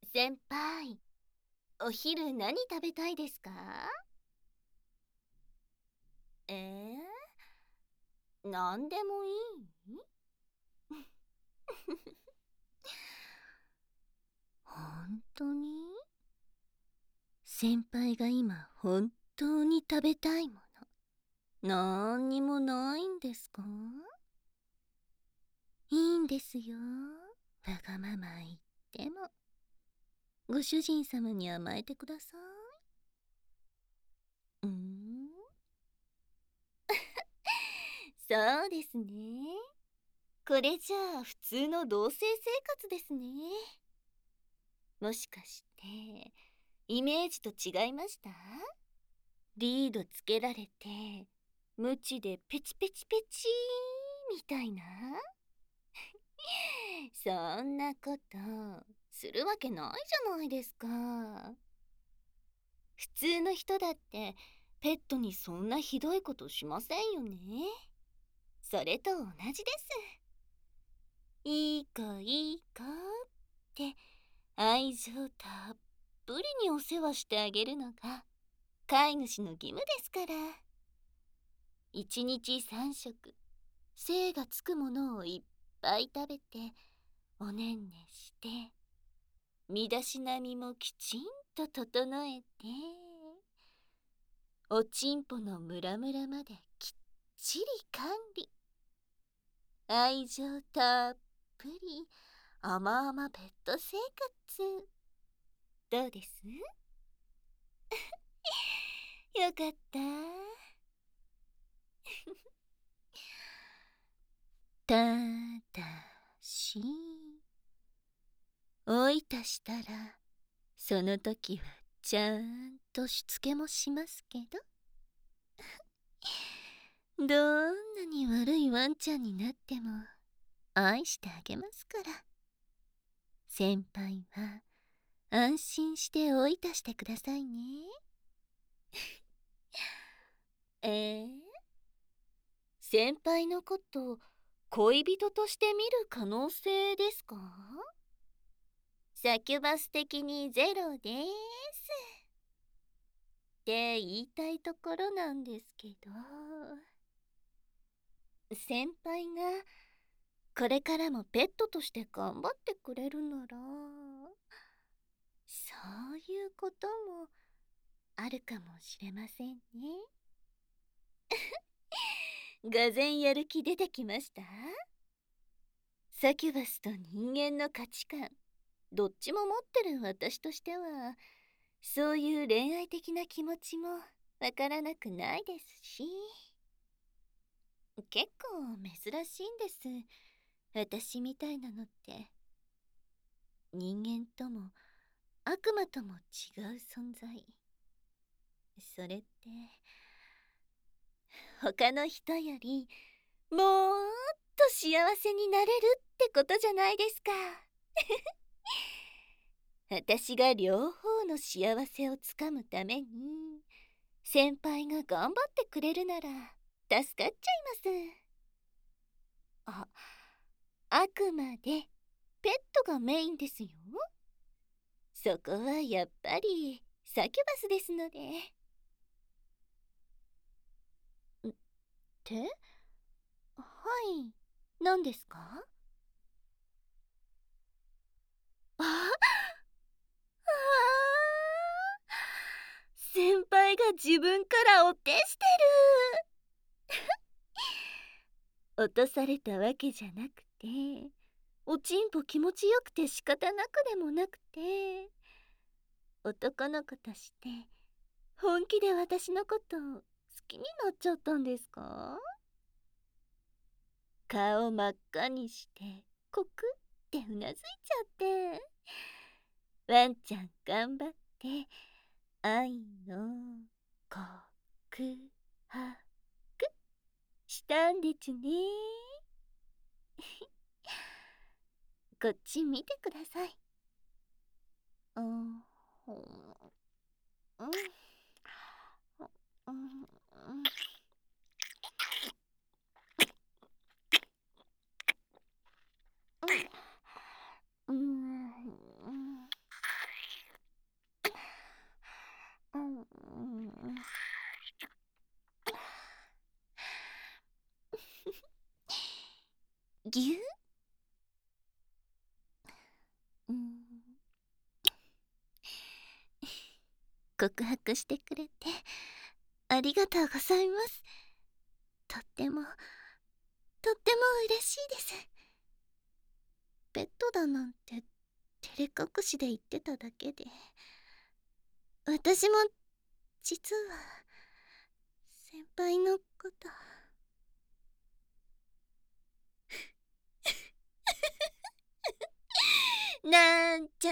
先輩、お昼何食べたいですか？何でもいい？本当に？先輩が今本当に食べたいもの、なんにもないんですか？いいんですよ。わがまま言っても。ご主人様に甘えてください。そうですね。これじゃあ普通の同棲生活ですね。もしかしてイメージと違いました？リードつけられて無知でペチペチペチみたいな。そんなことするわけないじゃないですか。普通の人だってペットにそんなひどいことしませんよね。それと同じです。いい子いい子って愛情たっぷりにお世話してあげるのが飼い主の義務ですから。一日三食精がつくものをいっぱい食べておねんねして身だしなみもきちんと整えておちんぽのムラムラまできっちり管理。愛情たっぷり甘々ペット生活。どうです？よかった。ただしおいたしたらその時はちゃんとしつけもしますけど。どんなに悪いワンちゃんになっても愛してあげますから。先輩は安心しておいたしてくださいね。えー、先輩のこと恋人として見る可能性ですか？サキュバス的にゼロですって言いたいところなんですけど、先輩がこれからもペットとして頑張ってくれるなら、そういうこともあるかもしれませんね。がぜんやる気出てきました？サキュバスと人間の価値観どっちも持ってる私としては、そういう恋愛的な気持ちもわからなくないですし、結構珍しいんです。私みたいなのって。人間とも悪魔とも違う存在。それって他の人よりもっと幸せになれるってことじゃないですか。私が両方の幸せをつかむために先輩が頑張ってくれるなら助かっちゃいます。あくまでペットがメインですよ。そこはやっぱりサキュバスですので。ってはい、何ですか？あ先輩が自分からお手してる。落とされたわけじゃなくて、おちんぽ気持ちよくて仕方なくでもなくて、男の子として本気で私のこと好きになっちゃったんですか？顔真っ赤にしてコクってうなずいちゃって、ワンちゃん頑張って愛の告白したんでちゅね。こっち見てください。うん、うん、うん、うん、うん、うん。 ぎゅうん。告白してくれてありがとうございます。とっても嬉しいです。ペットだなんて照れ隠しで言ってただけで、私も実は先輩のこと。なんちゃって。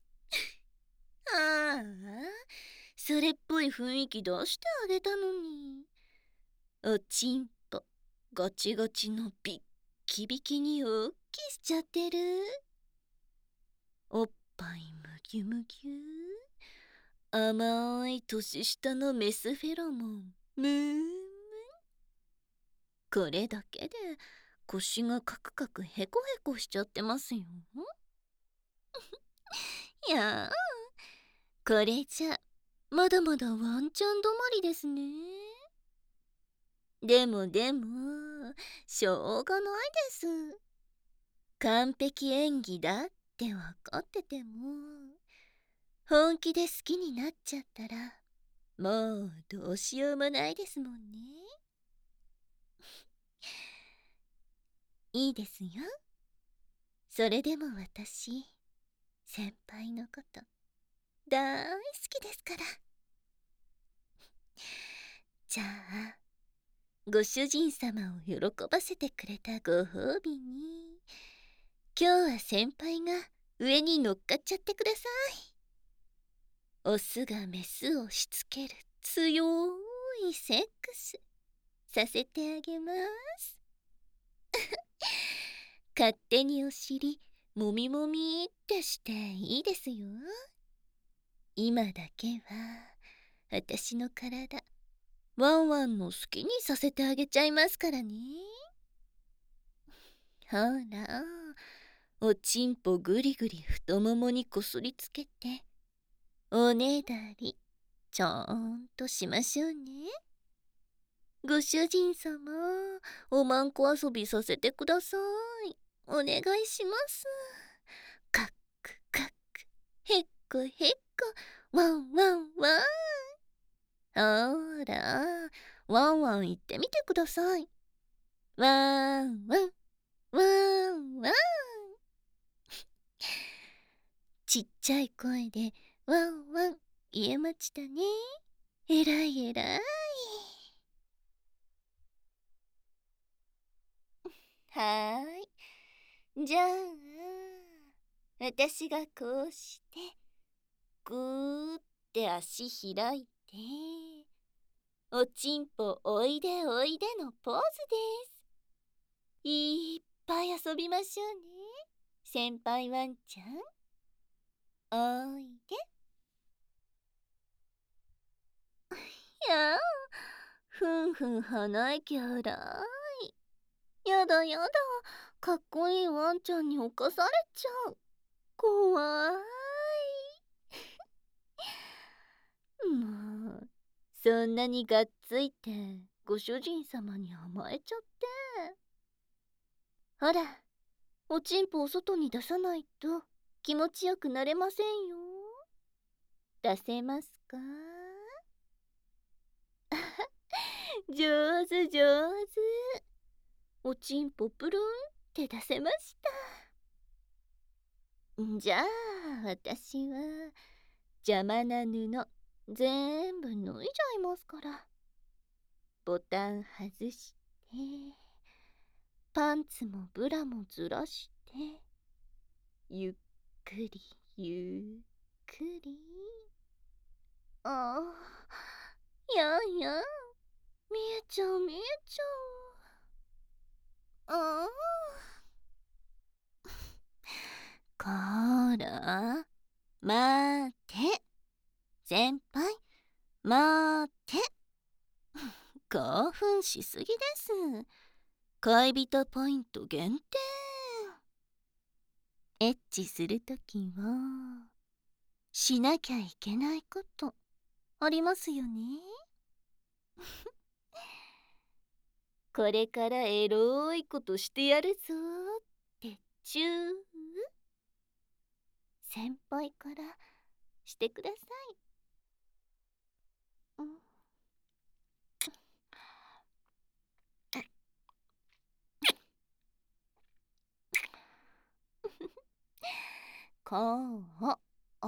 ああ、それっぽい雰囲気出してあげたのに。おちんぽガチガチのビッキビキにおっきしちゃってる。おっぱいむぎゅむぎゅ、甘い年下のメスフェロモンムーン。これだけで腰がカクカクヘコヘコしちゃってますよ。いやー、これじゃまだまだワンチャン止まりですね。でもしょうがないです。完璧演技だって分かってても、本気で好きになっちゃったらもうどうしようもないですもんね。いいですよ。それでも私、先輩のこと大好きですから。じゃあ、ご主人様を喜ばせてくれたご褒美に、今日は先輩が上に乗っかっちゃってください。オスがメスをしつける強いセックスさせてあげます。勝手にお尻もみもみってしていいですよ。今だけは私の体ワンワンの好きにさせてあげちゃいますからね。ほら、おちんぽぐりぐり太ももにこすりつけておねだりちゃんとしましょうね。ご主人様、おまんこ遊びさせてください。お願いします。カックカック、へっこへっこ、ワンワンワン。ほら、ワンワン言ってみてください。ワンワン、ワンワン。ちっちゃい声でワンワン言えましたね。えらいえらい。はーい。じゃあ、私がこうして、ぐーって足開いて、おちんぽおいでおいでのポーズです。いっぱい遊びましょうね。先輩ワンちゃん、おいで。やあ、ふんふん鼻息荒い。やだやだ、かっこいいワンちゃんに侵されちゃう。怖い。もう、そんなにがっついてご主人様に甘えちゃって。ほら、おちんぽを外に出さないと気持ちよくなれませんよ。出せますか？上手上手。おちんぽプルンって出せました。じゃあ私は邪魔な布全部脱いじゃいますから。ボタン外して、パンツもブラもずらして、ゆっくりゆっくり。ああ、や見えちゃう見えちゃう。ああ、こら、待って。先輩、待って。興奮しすぎです。恋人ポイント限定。エッチするときはしなきゃいけないことありますよね。 これからエロいことしてやるぞってチュー。先輩からしてください。うん。こう、うん、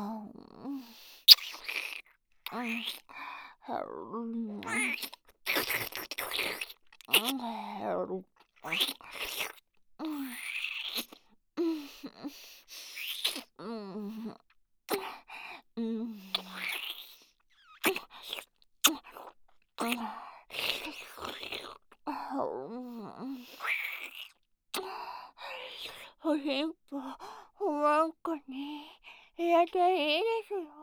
おしんぽ、ワンコにやっていいですよ。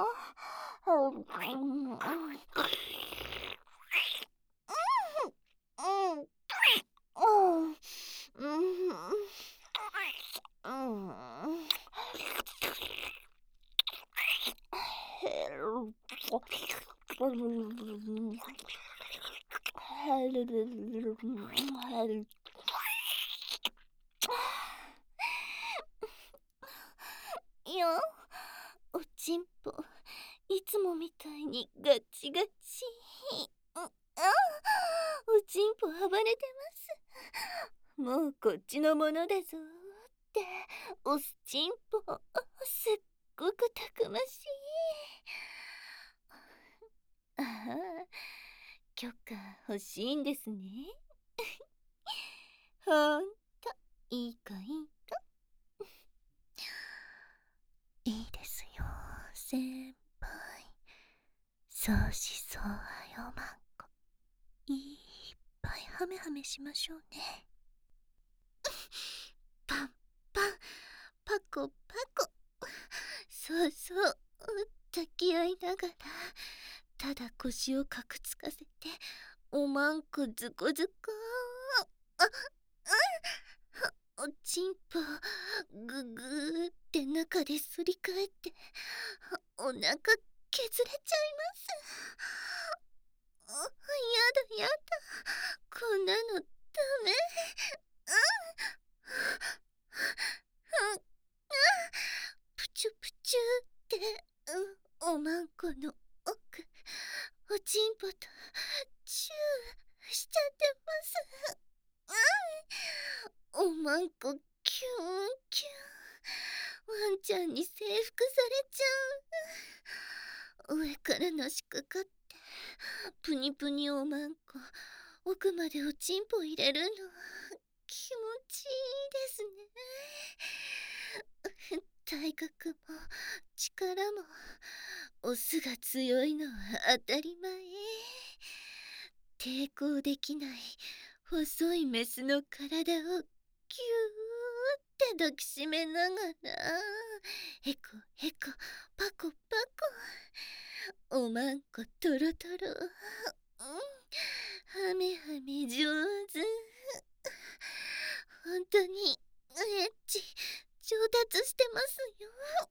いや、おちんぽ、いつもみたいにガチガチ。おちんぽ暴れてます。もうこっちのものだぞっておすちんぽ、すっごくたくましい。ああ、許可欲しいんですね。ほんといい子いい子。いいですよ先輩。そうしそうはよまんこ。いっぱいハメハメしましょうね。パンパン、パコパコ。そうそう、抱き合いながらただ腰をかくつかせておまんこずこずこ。おちんぽぐぐーって中で反り返ってお腹削れちゃいます。やだやだ、こんなのダメ。プチュプチュって、おまんこの奥、おちんぽとチューしちゃってます。おまんこキュンキュン、ワンちゃんに征服されちゃう。上からのしかかってプニプニおまんこ奥までおちんぽ入れるの気持ちいいですね。体格も力もオスが強いのは当たり前。抵抗できない細いメスの体をギューって抱きしめながらヘコヘコパコパコ、おまんこトロトロ、ハメハメ上手。本当にエッチ上達してますよ。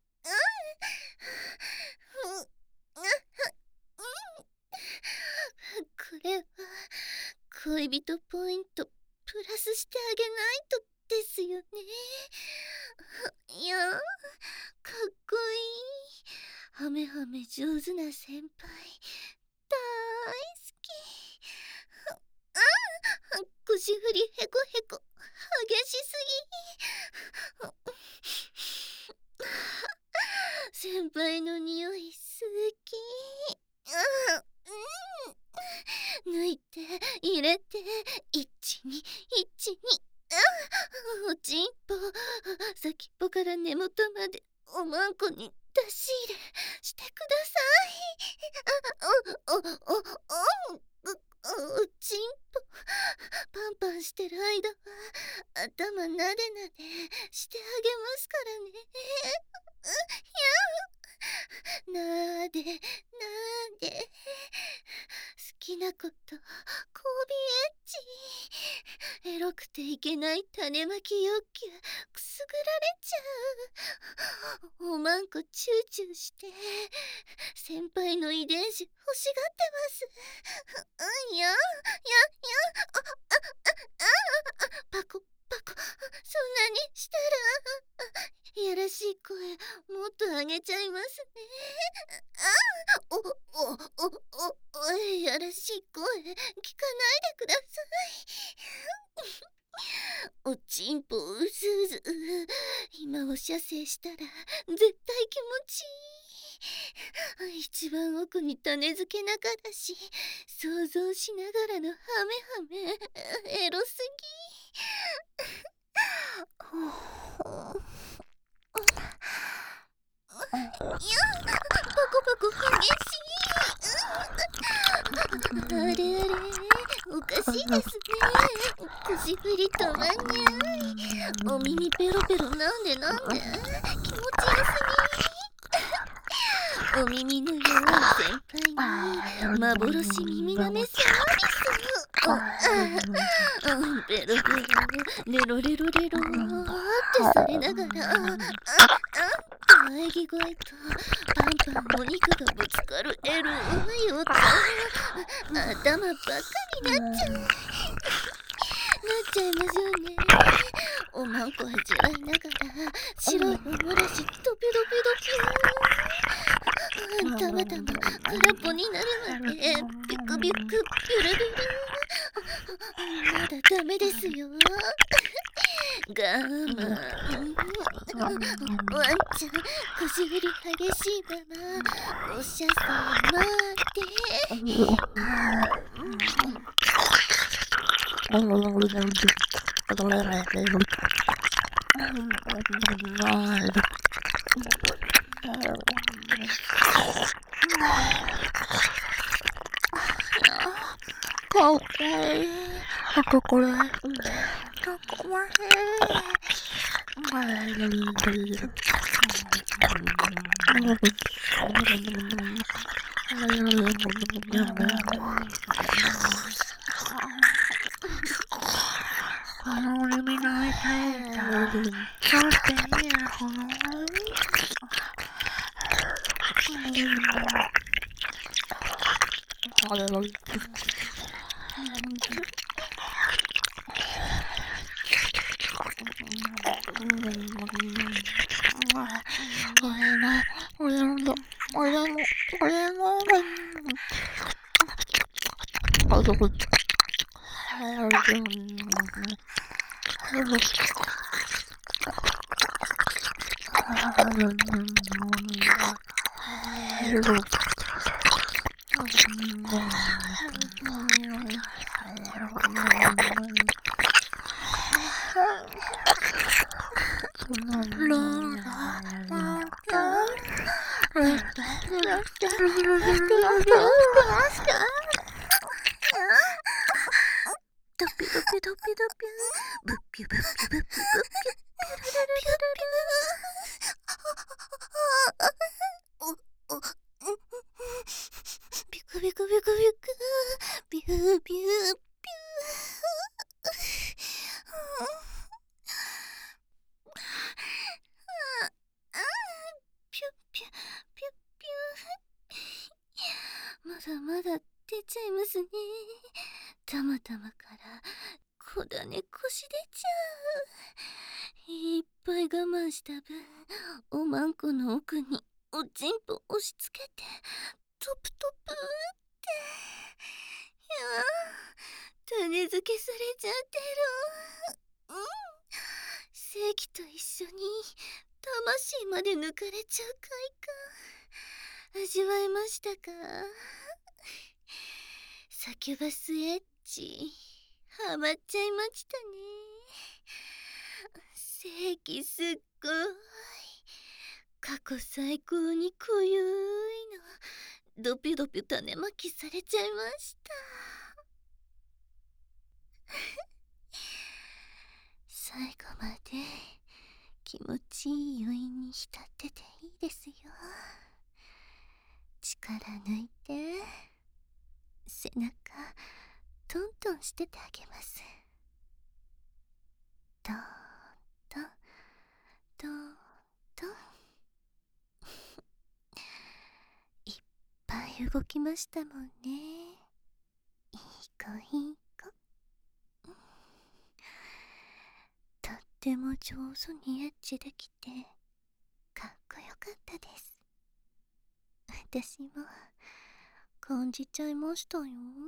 これは恋人ポイントプラスしてあげないとですよね。いや、かっこいい。ハメハメ上手な先輩大好き。腰振りヘコヘコ激しすぎ。先輩の匂い好き。抜いて入れて1212、おちんぽ先っぽから根元までおまんこに出し入れしてください。おちんぽパンパンしてる間は頭なでなでしてあげますからね。なーでなーで、好きなことこびエッチ、エロくていけない種まき欲求くすぐらちゃう。おまんこチューチューして先輩の遺伝子欲しがってます。うんやんやんやん、パコパコ、そんなにしたらいやらしい声もっと上げちゃいますね。おいやらしい声聞かないでください。おちんぽうずうず、今お射精したら絶対気持ちいい。一番奥に種付けながらし想像しながらのハメハメエロすぎ。いや、パコパコ激しい。あれあれ、おかしいですね。腰振り止まんにゃい。お耳ペロペロなんで気持ちよすぎ。お耳の弱い先輩に幻耳なめサービス。ベロベロレロレロレロってされながら喘ぎ声とパンパンお肉がぶつかるエロい音。頭バカになっちゃいますよね。おまんこ味わいながら白いおもらしドピドピドピたまたま空っぽになるまでビクビクビュルビュル。まだダメですよ。我慢。ワンちゃん腰振り激しいままお射精待ってかっこいい。あとこれたこまへこの耳の痛いだそしていいなこのドピドピドピドピブッピュブッピュブッピュブッピュピュルルルルルビクビクビクビクビュービュービューピュッピュッピュッピュー。まだまだ出ちゃいますね。たまたまからこだね腰出ちゃう。いっぱい我慢した分おまんこの奥におちんぽ押し付けてトプトプって。いや種付けされちゃってる。正規と一緒に魂まで抜かれちゃう快感味わいましたか？サキュバスエッジハマっちゃいましたね。正規すっごい過去最高に濃ゆいのドピドピ種まきされちゃいました。最後まで気持ちいい余韻に浸ってていいですよ。力抜いて背中トントンしててあげます。トントンとといっぱい動きましたもんね。いい子いい子。とっても上手にエッチできてかっこよかったです。私も感じちゃいましたよ。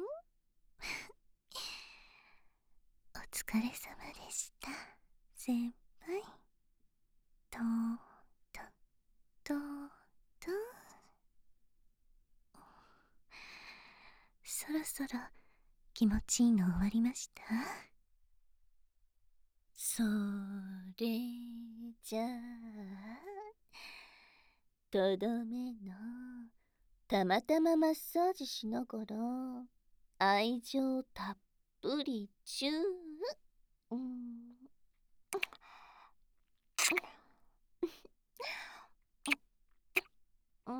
お疲れ様でした、先輩。ととととそろそろ気持ちいいの終わりました？それじゃあとどめのたまたまマッサージしながら愛情たっぷりチュー。うん。うん。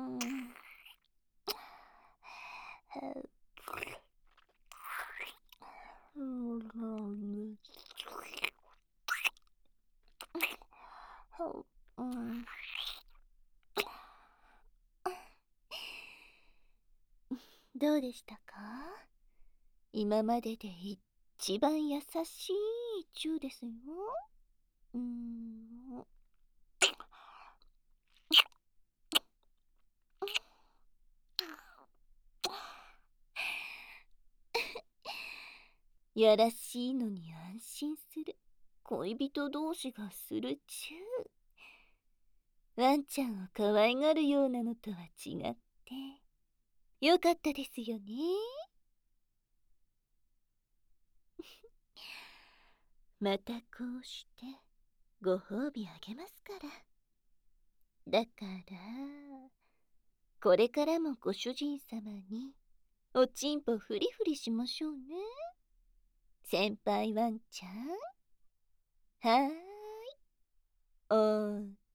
うん。どうでしたか？今までで一番優しいチューですよ。うーん。やらしいのに安心する恋人同士がするチュー。ワンちゃんを可愛がるようなのとは違ってよかったですよね。またこうしてご褒美あげますから。だからこれからもご主人様におちんぽフリフリしましょうね、先輩ワンちゃん。はーい、おー